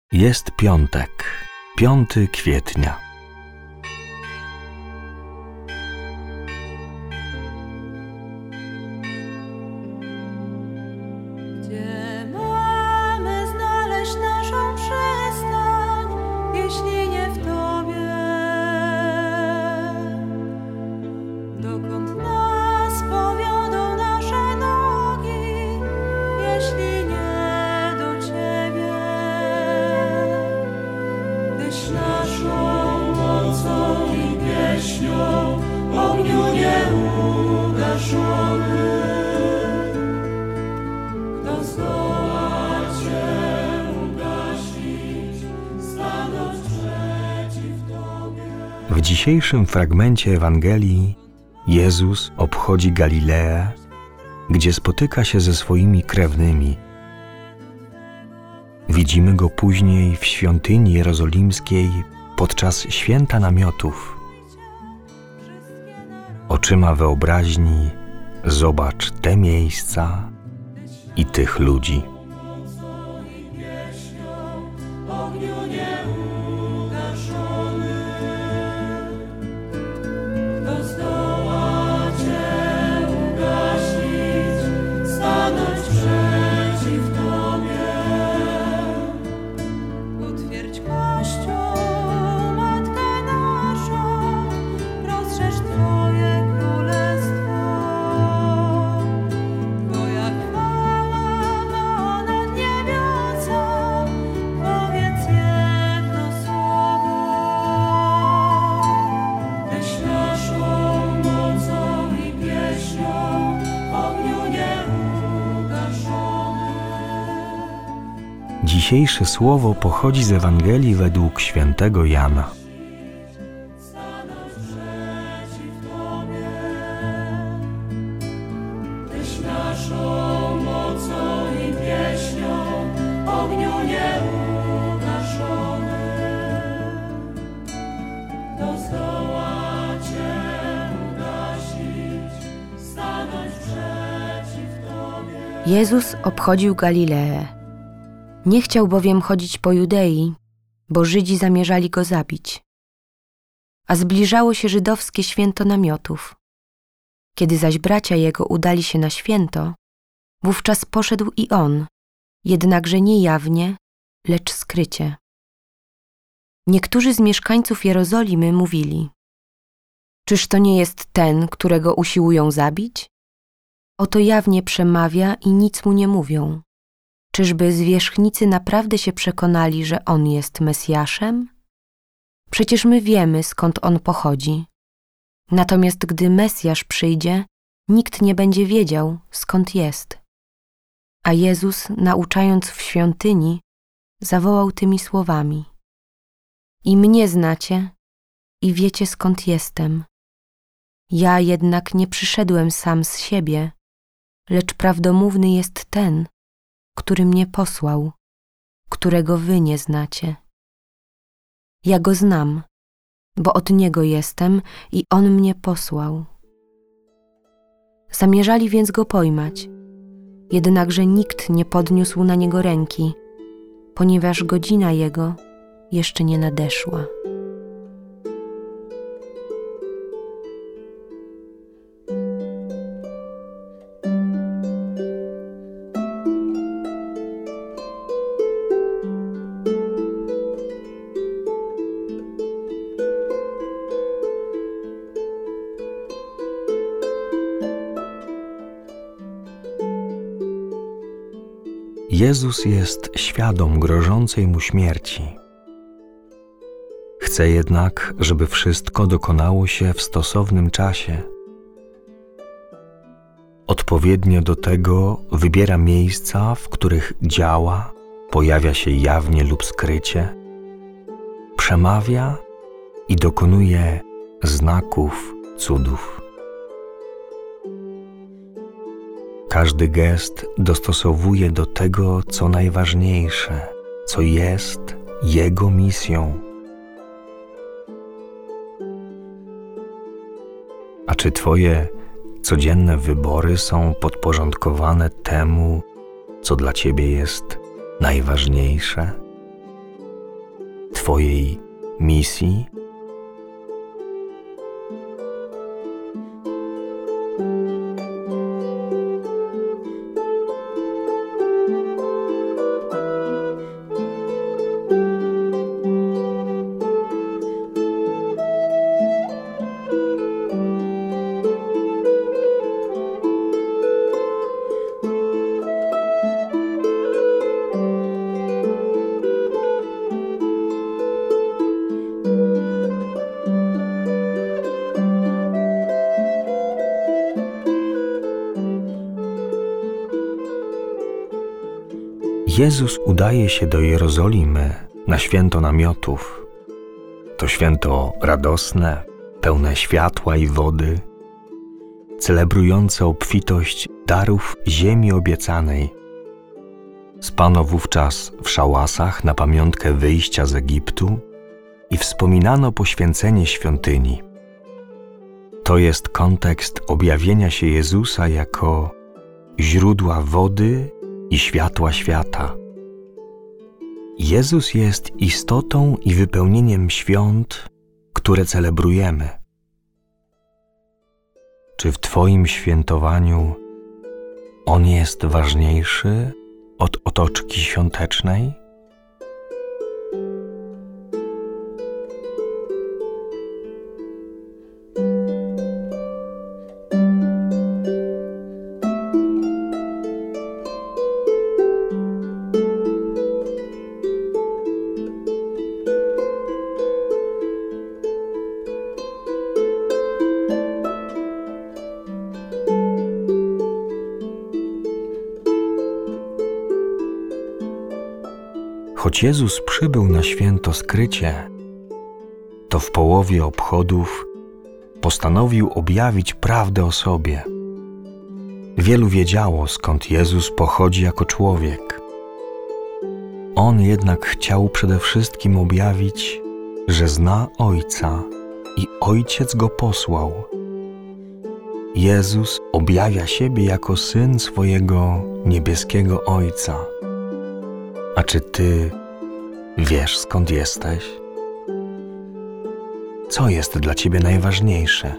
Jest piątek, 5 kwietnia. Gdzie mamy znaleźć naszą przystań, jeśli nie w Tobie? Dokąd nas powiodą nasze nogi, jeśli nie do Ciebie? Tyś naszą mocą i pieśnią, ogniu nieugaszony. Kto zdoła Cię ugasić, stanąć przeciw Tobie? W dzisiejszym fragmencie Ewangelii Jezus obchodzi Galileę, gdzie spotyka się ze swoimi krewnymi. Widzimy Go później w świątyni jerozolimskiej podczas święta namiotów. Oczyma wyobraźni zobacz te miejsca i tych ludzi. Ogniu nieugaszony. Kto zdoła Cię ugasić, stanąć przeciw Tobie? Utwierdź Kościół, Matkę naszą, rozszerz Twoje królestwo. Twoja chwała ponad niebiosa, powiedz jedno słowo. Tyś naszą mocą i pieśnią, ogniu nieugaszony. Dzisiejsze słowo pochodzi z Ewangelii według świętego Jana. Stanąć przeciw Tobie. Tyś naszą mocą i pieśnią, ogniu nieugaszony. Kto zdoła Cię ugasić, stanąć przeciw Tobie? Jezus obchodził Galileę. Nie chciał bowiem chodzić po Judei, bo Żydzi zamierzali Go zabić. A zbliżało się żydowskie święto namiotów. Kiedy zaś bracia Jego udali się na święto, wówczas poszedł i On, jednakże nie jawnie, lecz skrycie. Niektórzy z mieszkańców Jerozolimy mówili: czyż to nie jest ten, którego usiłują zabić? Oto jawnie przemawia i nic mu nie mówią. Czyżby zwierzchnicy naprawdę się przekonali, że On jest Mesjaszem? Przecież my wiemy, skąd On pochodzi. Natomiast gdy Mesjasz przyjdzie, nikt nie będzie wiedział, skąd jest. A Jezus, nauczając w świątyni, zawołał tymi słowami: I mnie znacie i wiecie, skąd jestem. Ja jednak nie przyszedłem sam z siebie, lecz prawdomówny jest ten, który mnie posłał, którego wy nie znacie. Ja Go znam, bo od Niego jestem i On mnie posłał. Zamierzali więc Go pojmać, jednakże nikt nie podniósł na Niego ręki, ponieważ godzina Jego jeszcze nie nadeszła. Jezus jest świadom grożącej Mu śmierci. Chce jednak, żeby wszystko dokonało się w stosownym czasie. Odpowiednio do tego wybiera miejsca, w których działa, pojawia się jawnie lub skrycie, przemawia i dokonuje znaków, cudów. Każdy gest dostosowuje do tego, co najważniejsze, co jest Jego misją. A czy Twoje codzienne wybory są podporządkowane temu, co dla Ciebie jest najważniejsze? Twojej misji? Jezus udaje się do Jerozolimy na święto namiotów. To święto radosne, pełne światła i wody, celebrujące obfitość darów ziemi obiecanej. Spano wówczas w szałasach na pamiątkę wyjścia z Egiptu i wspominano poświęcenie świątyni. To jest kontekst objawienia się Jezusa jako źródła wody i światła świata. Jezus jest istotą i wypełnieniem świąt, które celebrujemy. Czy w Twoim świętowaniu On jest ważniejszy od otoczki świątecznej? Choć Jezus przybył na święto skrycie, to w połowie obchodów postanowił objawić prawdę o sobie. Wielu wiedziało, skąd Jezus pochodzi jako człowiek. On jednak chciał przede wszystkim objawić, że zna Ojca i Ojciec Go posłał. Jezus objawia siebie jako Syn swojego niebieskiego Ojca. A czy Ty wiesz, skąd jesteś? Co jest dla Ciebie najważniejsze?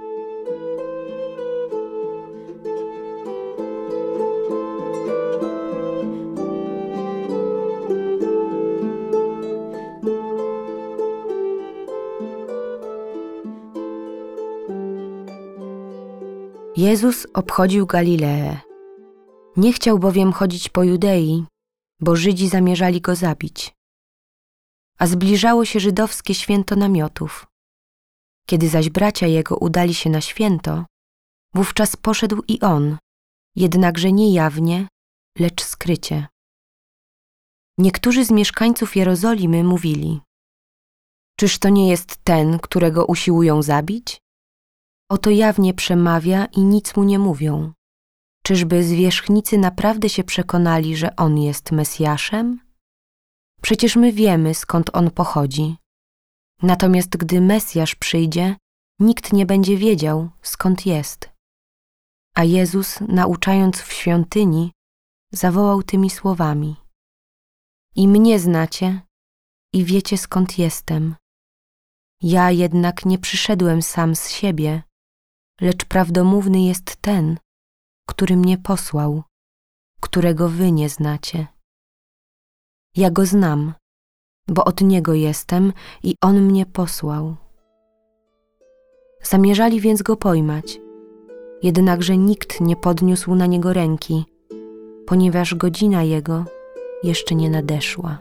Jezus obchodził Galileę. Nie chciał bowiem chodzić po Judei, bo Żydzi zamierzali Go zabić. A zbliżało się żydowskie święto namiotów. Kiedy zaś bracia Jego udali się na święto, wówczas poszedł i On, jednakże nie jawnie, lecz skrycie. Niektórzy z mieszkańców Jerozolimy mówili: czyż to nie jest ten, którego usiłują zabić? Oto jawnie przemawia i nic mu nie mówią. Czyżby zwierzchnicy naprawdę się przekonali, że On jest Mesjaszem? Przecież my wiemy, skąd On pochodzi. Natomiast gdy Mesjasz przyjdzie, nikt nie będzie wiedział, skąd jest. A Jezus, nauczając w świątyni, zawołał tymi słowami: i mnie znacie i wiecie, skąd jestem. Ja jednak nie przyszedłem sam z siebie, lecz prawdomówny jest ten, który mnie posłał, którego wy nie znacie. Ja Go znam, bo od Niego jestem i On mnie posłał. Zamierzali więc Go pojmać, jednakże nikt nie podniósł na Niego ręki, ponieważ godzina Jego jeszcze nie nadeszła.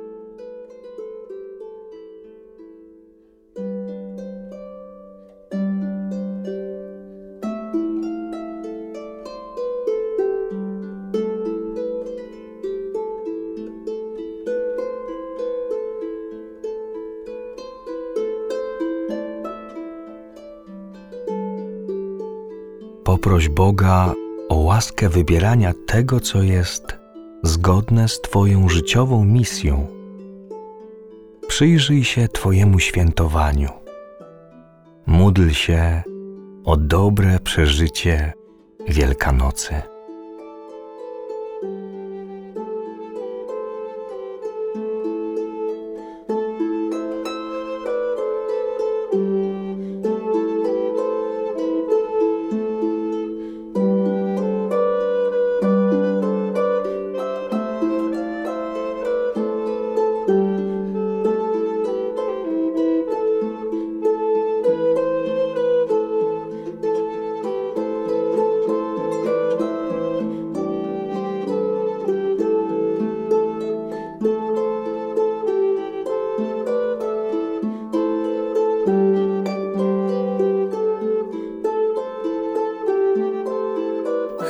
Poproś Boga o łaskę wybierania tego, co jest zgodne z Twoją życiową misją. Przyjrzyj się Twojemu świętowaniu. Módl się o dobre przeżycie Wielkanocy.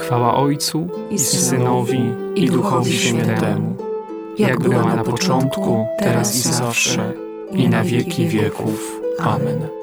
Chwała Ojcu i Synowi i Duchowi Świętemu, jak była na początku, teraz i zawsze, i na wieki wieków. Amen.